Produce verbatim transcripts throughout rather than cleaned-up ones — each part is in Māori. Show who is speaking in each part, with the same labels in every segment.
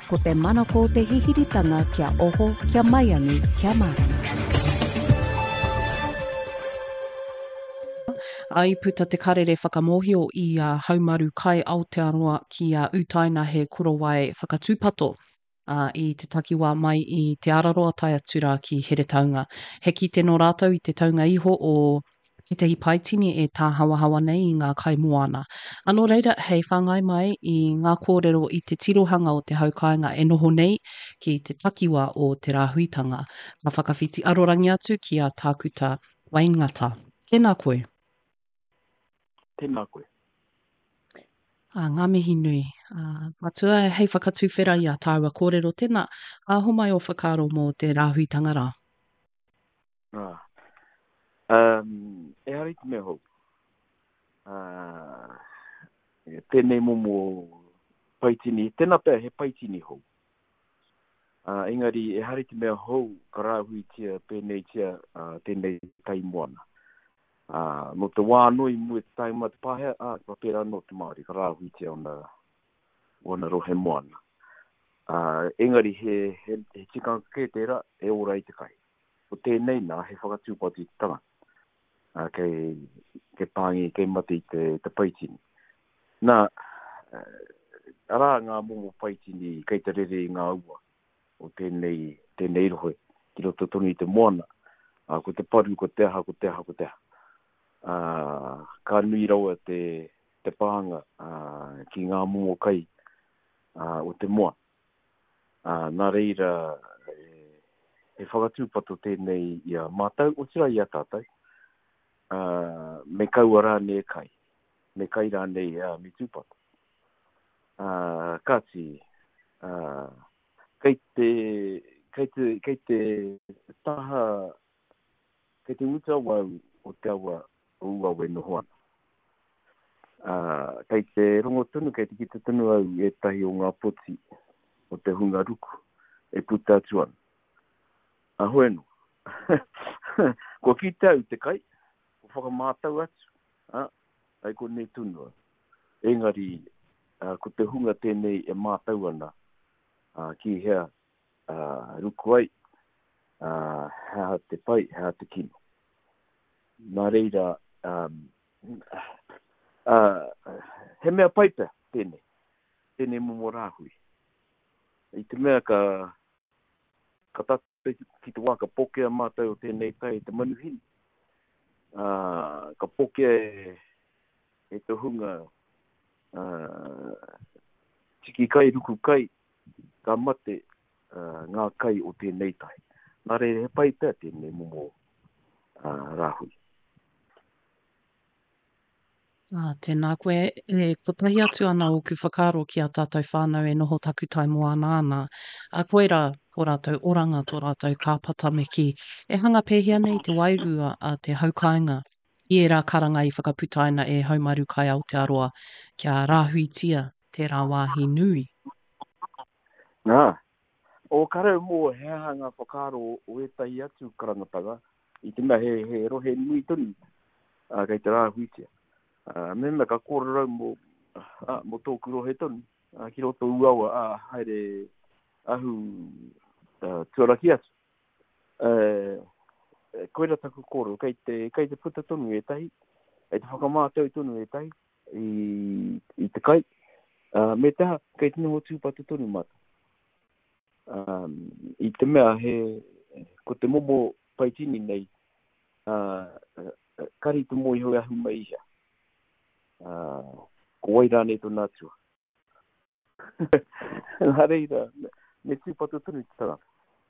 Speaker 1: ko te manako o te hihiritanga kia oho, kia maiangi, kia marama.
Speaker 2: Ai puta te karere whakamohio i a uh, haumaru kai Aotearoa ki a uh, utaina he korowai whakatūpato uh, i te takiwā mai i te araroa tai atura ki here taunga. He ki tēnō rātou i te taunga iho o ki te hipaitini e tā hawahawa nei i ngā kai moana. Anō reira, hei whangai mai i ngā kōrero i te tirohanga o te haukainga e noho nei ki te takiwā o te rāhuitanga. Ka whakawhiti arorangi atu ki a tākuta Waingata. Tēnā koe.
Speaker 3: Tēnā koe.
Speaker 2: Ah, ngā mihi nui. Ah, matua hei whakatū whera i a tāua kōrero tēnā. A homai o whakaro mō te rāhuitanga rā.
Speaker 3: Ah. Um, e hari te mea hou. Uh, tēnei momo paitini, tēnā pēr he paitini hou. Uh, engari, e hari te mea hou ka rāhui tia pēnei tia uh, tēnei taimoana. Uh, no te wānoi mui te taimua te pāhea, ah, ka pēra no te Māori, ka rāhui tia ona, ona rohe moana. Uh, engari, he, he, he tikanga kē tērā, e ora i te kai. O tēnei nā, he whakatūpati te tanga. Uh, kei, kei pāngi, kei mati te, te paitini. Nā, uh, arā ngā momo paitini, kei te rere i ngā ua, o tēnei, tēnei rohe, ki roto tonu i te moana, uh, ko te paru, ko te aha, ko te aha, ko te aha. Uh, ka nui raua te, te pānga uh, ki ngā momo kai uh, o te moa. Uh, nā reira, e, e whakatūpato tēnei i a mātau, o tira i a tātai. Uh, me kau rā ne kai, me kai rā nei uh, me tūpato. Uh, kāti, uh, kei te, kei te, kei te taha, kei te uta wau o te awa ua we nohoana. Uh, kei te rongo tunu, kei te kita tunu au e tahi o ngā poti o te hunga ruku, e puta atuan. A hoenu. Ko ki te au te kai, whakamātau atu, ah, ai ko nei tunua. Engari, uh, ko te hunga tēnei e mātau ana, uh, ki hea uh, ruku ai, uh, hea te pai, hea te kino. Nā reira, um, uh, he mea paipa tēnei, tēnei momo rāhui. I te mea ka, ka tate ki te waka pokea mātau o tēnei kai te manuhini. Uh, ka poke e, e te hunga uh, tiki kai, ruku kai, ka mate uh, ngā kai o tēnei tai. Nā re he pai pēr tēnei momo uh, rāhui.
Speaker 2: Ah, tēnā koe, e kotahi atu ana o ku whakaro ki a tātou whānau e noho taku tai moana ana. A koe rā, tō rātou oranga, tō rātou kāpata me ki. E hanga pēhia nei te wairua a te haukainga. I e rā karanga i whakaputaina e haumaru kai Aotearoa kia rāhuitia tērā wāhi nui.
Speaker 3: Nā, o karau mō he hanga whakaro o e tahi atu karangatanga, i te mea he, he rohe nui tonu, uh, kei te rāhuitia. Uh, Mena ka kōrerau mō, uh, mō tōku rohe tonu, uh, ki roto uawa, uh, haere ahu uh, tuaraki atu. Uh, koera taku kōrero, kei te, kei te puta tonu e tahi, e te whakamātau tonu e tahi, i, i te kai, uh, me taha, kei te noho tūpatu tonu mata. Um, I te mea he, ko te momo paitini nei, uh, uh, kari tu moi hoi ahu mai ia. Uh, ko waira nei tō nātua. Nā reira, me tūpatu tonu i te tarata.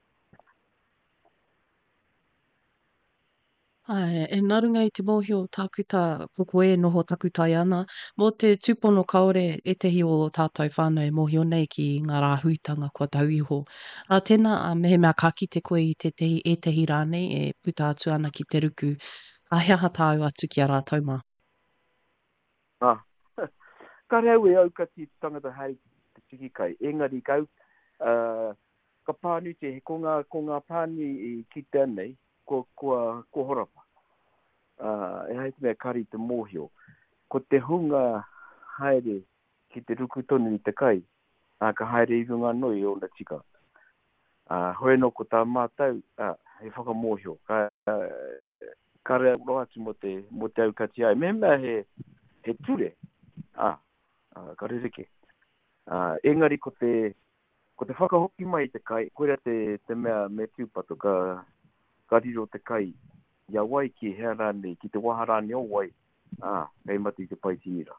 Speaker 2: Ai, e narunga i te mōhio tākuta koko e noho takutai ana. Mō te tūpono kaore e tehi o tātou whānau e mōhio nei ki ngā rāhuitanga kua tau iho. A tēnā, a mehe mea ka kite koe i te tehi, e tehi rānei e puta atu ana ki te ruku. A hea hatāu atu ki a rātou mā.
Speaker 3: Ah, ka reu e au ka ti tangata hai te tiki kai. Engari kau, uh, ka pānu te he ko ngā, ko ngā pānu i ki tēnei, ko, ko, ko horapa. Uh, e hai te mea kari te mōhio. Ko te hunga haere ki te ruku tonu i te kai, a ka haere i runga noi o na tika. A hoe no ko tā mātau, a he whakamohio, ka ka rea roa atu mo te, mo te au kati ai. Me mea he, he ture, a, a ka rereke. A, engari ko te, ko te whakahoki mai te kai, koera te, te mea me tiupato, ka, ka riro te kai, ia wai ki hea rane, ki te waha rane o wai, a, kei mati te paitira.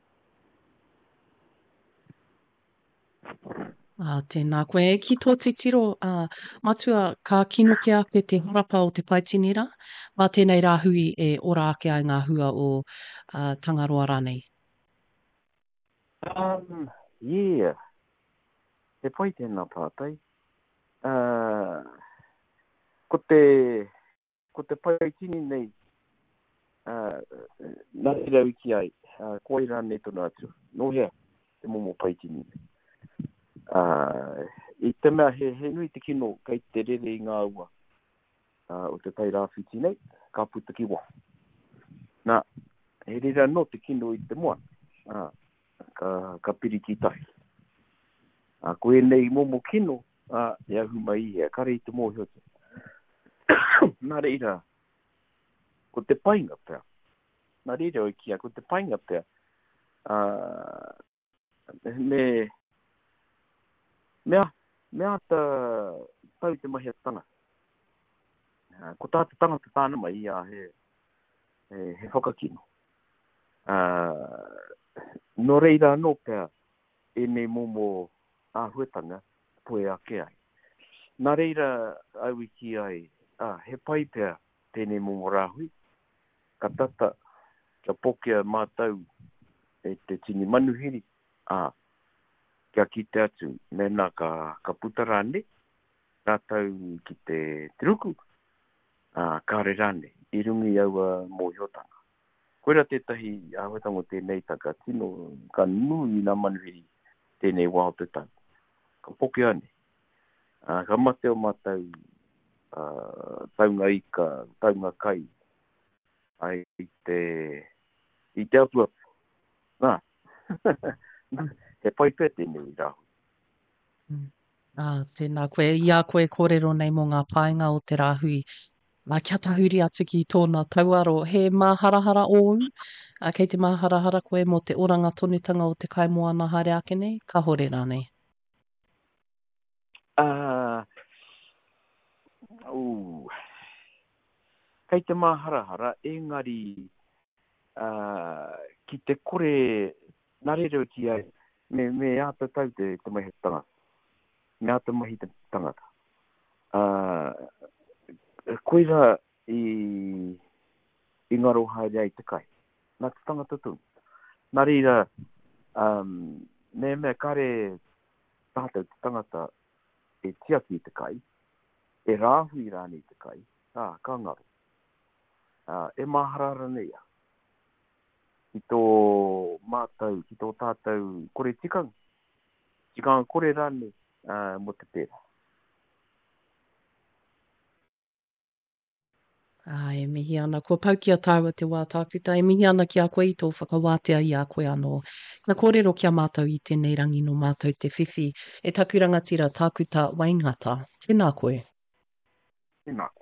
Speaker 2: Uh, tēnā koe. E ki tō te tiro, uh, matua ka kino ki ake te harapa o te paitinira, mā tēnei rā hui e ora ake ai ngā hua o uh, Tangaroa rānei.
Speaker 3: Um, yeah. Te pai tēnā pātai. Uh, ko te, ko te paitini nei, uh, nā te rau ki ai, uh, koi rānei tonu atu. No hea, te momo paitini nei. Uh, I te mea he, he nui te kino kei te rere i ngā ua uh, o te tai rāwhiti nei, ka puta ki wā. Nā, he rere no te kino i te mua, uh, ka, ka piri ki tahi. Uh, koe nei momo kino, uh, e ahu mai hea, kare i te mōhio te. Nā reira, ko te painga pēr. Nā reira o i kia, ko te painga pēr. Uh, me... Mea, mea ta tau te mahi atanga. Uh, ko tā te tangata tāna mai ia he, he, he whakakino. Uh, no reira no pēr e nei momo āhuetanga poe ake ai. Nā reira au i ki ai, uh, he pai pēr tēnei momo rāhui. Ka tata, ka pokea mātau e te tini manuhiri. Uh, Kia ki te atu, mena ka, ka putarane, ka tau ki te tiruku, uh, ka re rane, i rungi au a mōhiotanga. Koera tētahi āhuetango tēnei taka, tino ka nui nā manuhiri tēnei wāo te tau. Ka poke ane. Uh, ka mate o mātau, uh, taunga ika, taunga kai, ai te, i te apu apu. Nā. He pai pē tēnei rāhu.
Speaker 2: Mm. Ah, tēnā koe. Ia koe kōrero nei mō ngā paenga o te rāhui. Mā kia tahuri atu ki tōna tauaro. He māharahara o un. Uh, kei te māharahara koe mō te oranga tonutanga o te kaimoana haere ake nei. Ka hore rānei.
Speaker 3: Uh, uh, kei te māharahara, engari uh, ki te kore narere o ki ai, me, me āta tau te, te mahi tangata. Me āta mahi te tangata. Uh, koera i, i ngaro haere ai te kai. Nā te tangata tu. Nā reira, um, me me kare tātou te tangata e tiaki i te kai, e rāhui rāni i te kai, ah, ka ngaro. Uh, e maharara neia. Ki tō mātau, ki tō tātou kore tikang. Tikanga kore rāne uh, mo te pēra.
Speaker 2: Ah, e mihi ana. Kua pau ki a tāua te wā tākuta. E mihi ana ki a koe i tō whakawātea i a koe anō. Ka kōrero ki a mātou i tēnei rangi no mātou te whiwhi. E takurangatira tākuta waingata. Tēnā koe.
Speaker 3: Tēnā koe.